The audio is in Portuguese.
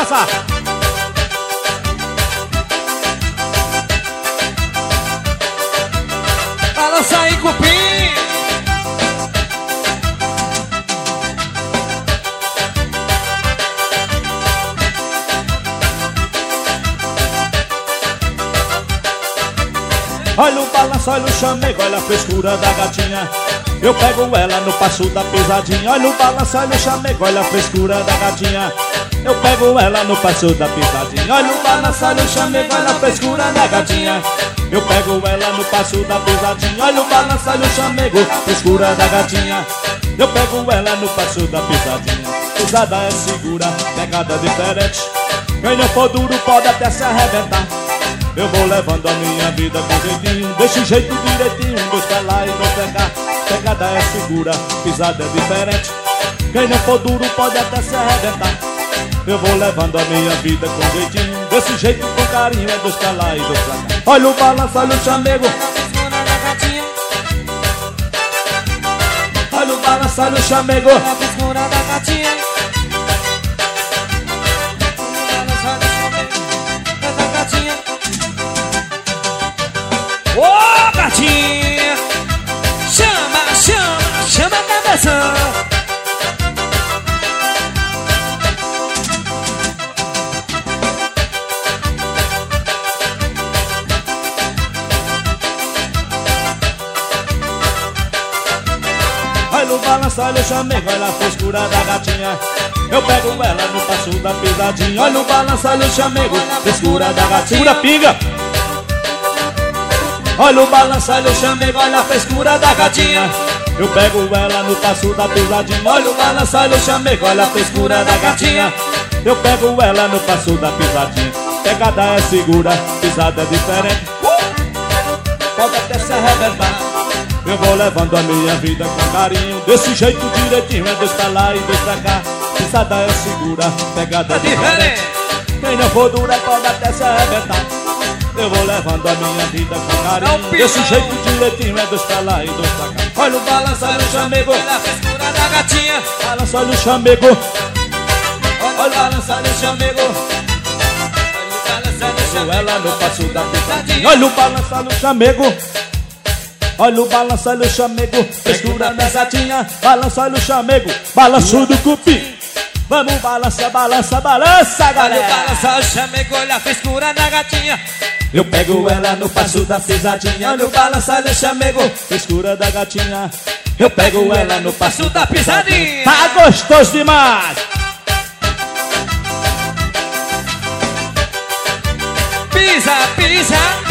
começar. Balança aí, cupim. Olha o balanço, olha o chamego, olha a frescura da gatinha. Eu pego ela no passo da pisadinha. Olha o balanço, olha o chamego, olha a frescura da gatinha. Eu pego ela no passo da pisadinha. Olha o balanço, olha o chamego, olha a frescura da gatinha. Eu pego ela no passo da pisadinha. Olha o balanço, olha o chamego, frescura da gatinha. Eu pego ela no passo da pisadinha. Pisada é segura, pegada diferente. Quem não for duro pode até se arrebentar. Eu vou levando a minha vida com jeitinho, desse jeito direitinho, dois pra lá e dois pra cá. Pegada é segura, pisada é diferente. Quem não for duro pode até se arrebentar. Eu vou levando a minha vida com jeitinho, desse jeito com carinho, é dois pra lá e dois pra cá. Olha o balanço, olha o chamego. Olha o balanço, olha o chamego. Olha a frescura da gatinha. Ô, gatinha, chama, chama, chama a cabeça. Olha o balanço, olha o chamego, olha a frescura da gatinha. Eu pego ela no passo da pisadinha. Olha o balanço, olha o chamego, frescura da gatinha. Segura a pinga. Olha o balanço, olha o chamego, olha a frescura da gatinha. Eu pego ela no passo da pisadinha. Olha o balanço, olha o chamego, olha a frescura da gatinha. Eu pego ela no passo da pisadinha. Pegada é segura, pisada é diferente. Pode até se arrebentar. Eu vou levando a minha vida com carinho, desse jeito direitinho, é dois pra lá e dois pra cá. Pisada é segura, pegada é diferente. Quem não for dura pode até se arrebentar. Eu vou levando a minha vida com carinho, desse jeito direitinho, é dois pra lá e dois pra cá. Olha o balanço, olha o chamego, Olha a frescura da gatinha. balanço, olha o chamego. Olha o balanço, olha o chamego. Olha ela no passo da pisadinha. Olha o balanço, olha o chamego. Olha o balanço, olha o chamego, frescura da gatinha. Balanço, olha o chamego, balanço do cupim. Vamos balança, balança, balança, Olha o galera. balanço, olha o chamego, olha a frescura da gatinha. Eu pego ela no passo da pisadinha. Olha o balanço, olha o chamego, frescura da gatinha. Eu pego ela no passo da pisadinha. Tá gostoso demais. Pisa, pisa.